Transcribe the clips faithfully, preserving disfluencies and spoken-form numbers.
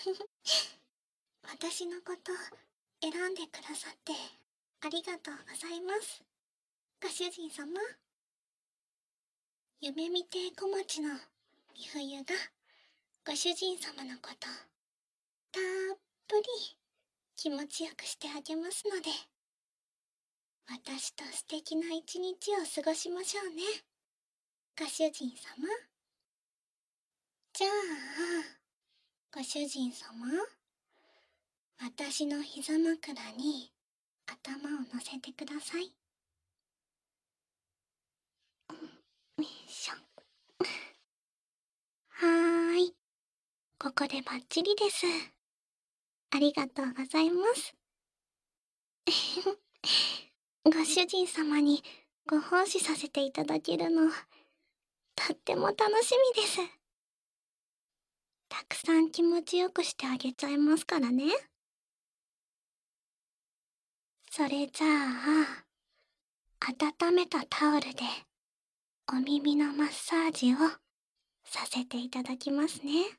私のこと選んでくださってありがとうございます。ご主人様。夢見て小町の美冬がご主人様のことたっぷり気持ちよくしてあげますので、私と素敵な一日を過ごしましょうね、ご主人様。じゃあ、ご主人様、私の膝枕に頭を乗せてください。よいしょ。はーい、ここでバッチリです。ありがとうございます。ご主人様にご奉仕させていただけるの、とっても楽しみです。たくさん気持ちよくしてあげちゃいますからね。それじゃあ、温めたタオルでお耳のマッサージをさせていただきますね。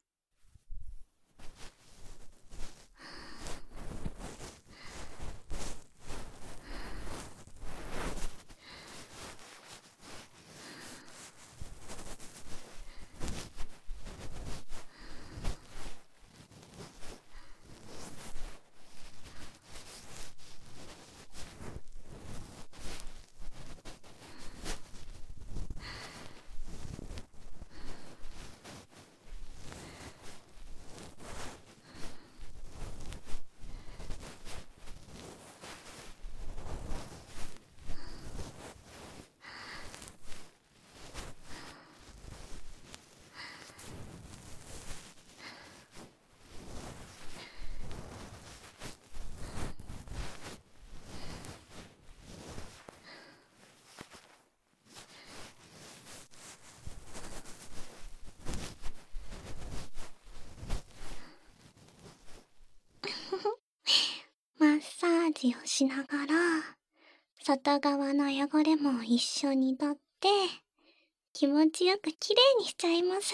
マッサージをしながら、外側の汚れも一緒に取って、気持ちよくきれいにしちゃいます。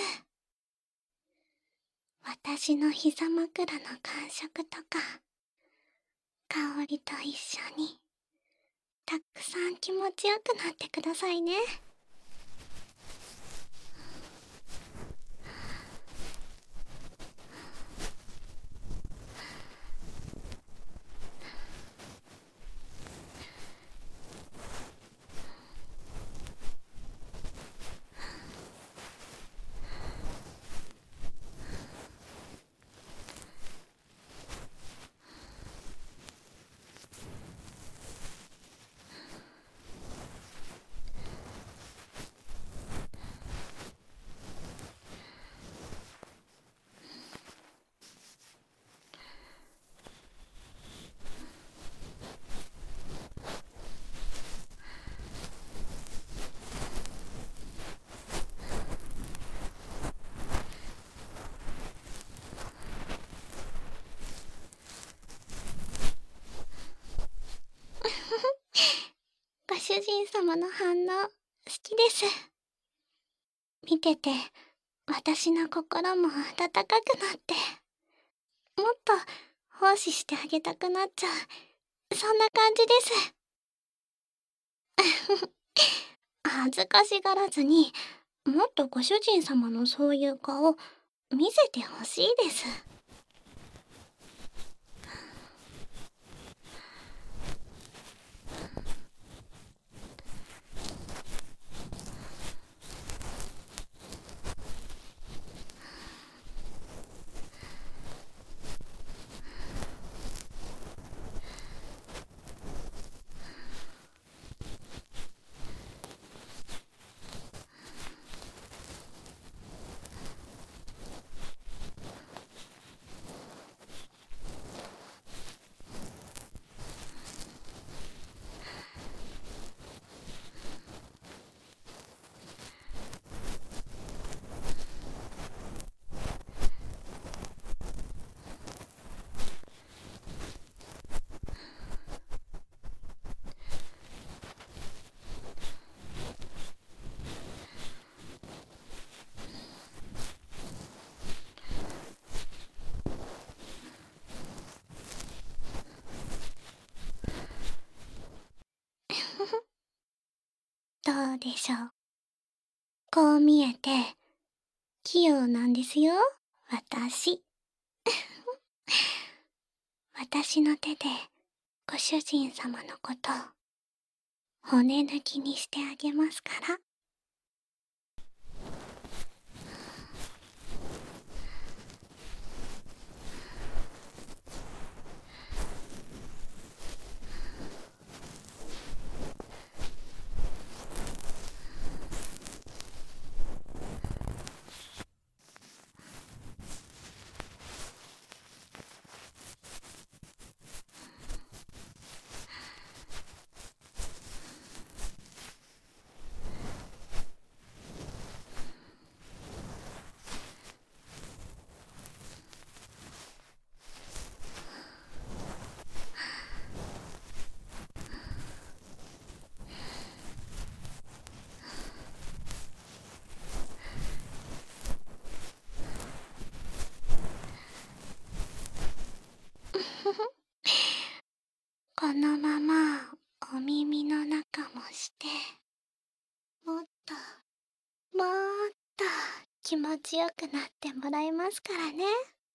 私の膝枕の感触とか、香りと一緒に、たくさん気持ちよくなってくださいね。ご主人様の反応、好きです。見てて、私の心も温かくなって、もっと奉仕してあげたくなっちゃう、そんな感じです。恥ずかしがらずに、もっとご主人様のそういう顔、見せてほしいです。 どうでしょう。こう見えて、器用なんですよ、私。私の手で、ご主人様のこと、骨抜きにしてあげますから。このままお耳の中もして、もっともっと気持ちよくなってもらえますからね。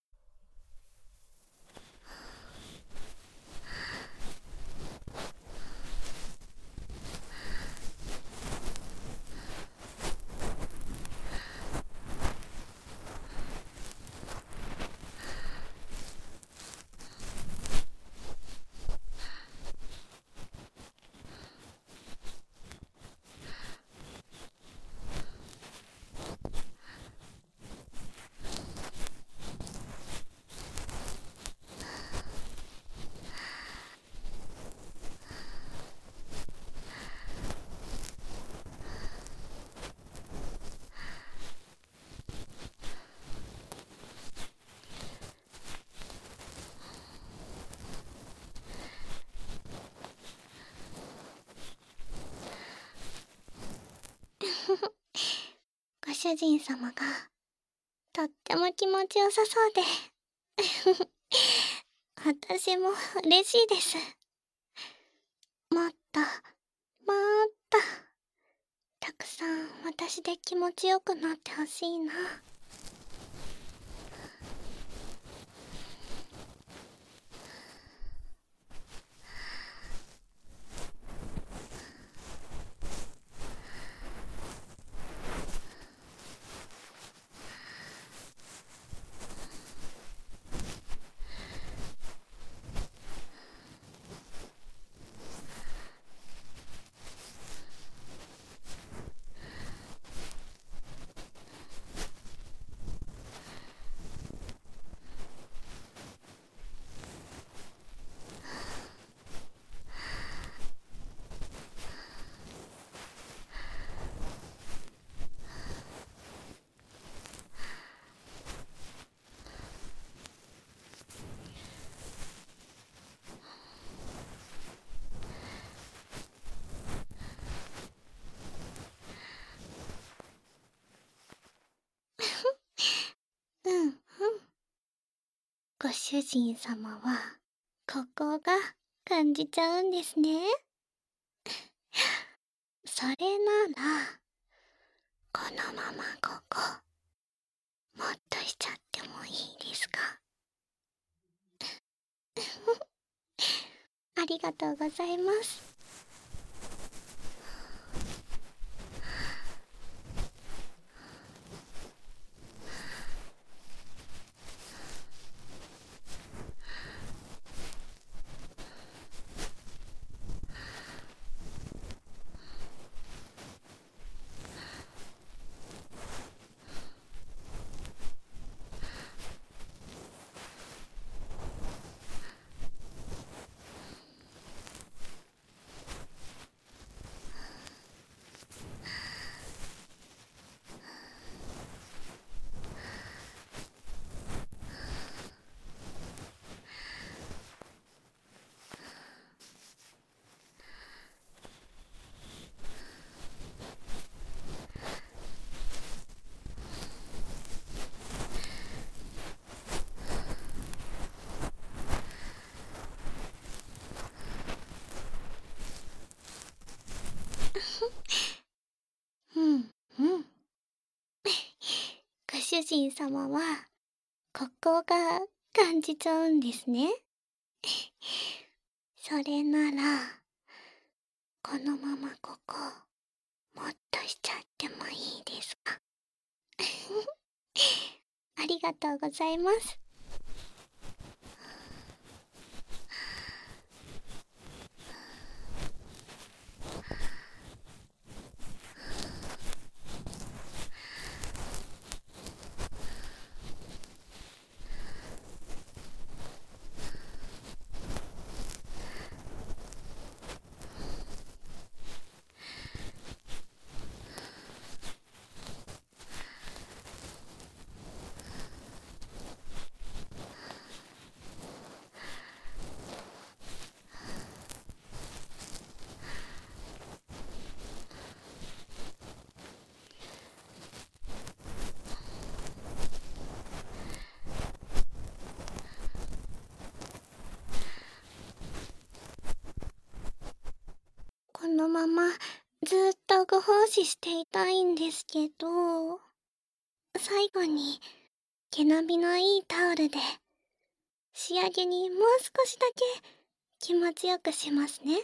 ご主人様がとっても気持ちよさそうで私も嬉しいです。もっともっとたくさん私で気持ちよくなってほしいな。うんうん。ご主人様はここが感じちゃうんですね。それならこのままここもっとしちゃってもいいですか？ありがとうございます。 人様はここが感じちゃうんですね。それならこのままここもっとしちゃってもいいですか？ありがとうございます。このままずっとご奉仕していたいんですけど、最後に毛並みのいいタオルで仕上げにもう少しだけ気持ちよくしますね。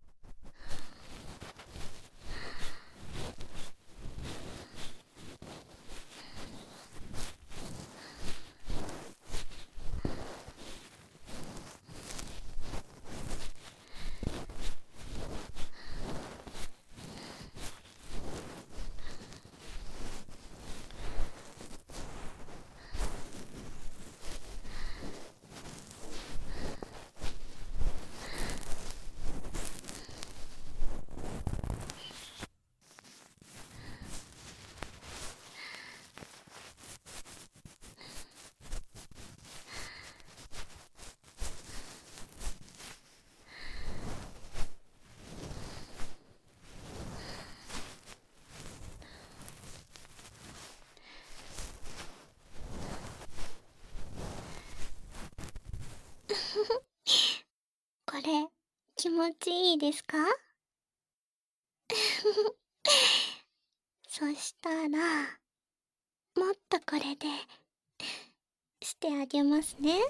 これ気持ちいいですか？そしたらもっとこれでしてあげますね。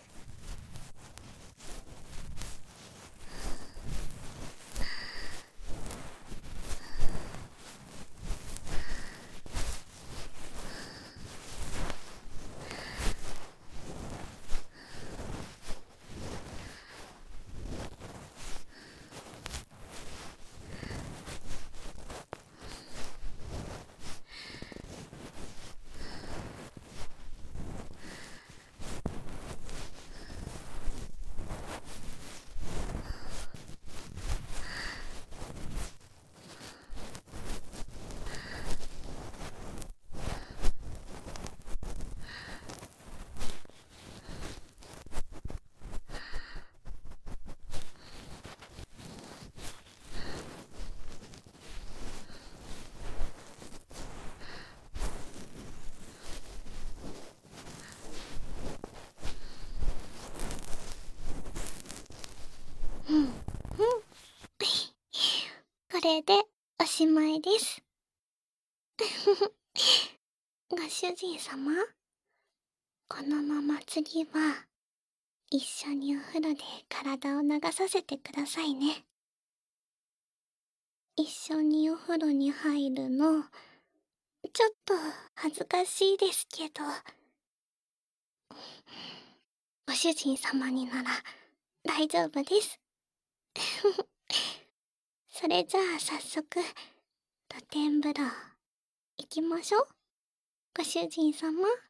うんうん。これでおしまいです。ご主人様、このまま次は一緒にお風呂で体を流させてくださいね。一緒にお風呂に入るのちょっと恥ずかしいですけど、ご主人様になら大丈夫です。それじゃあ早速露天風呂行きましょう。ご主人様。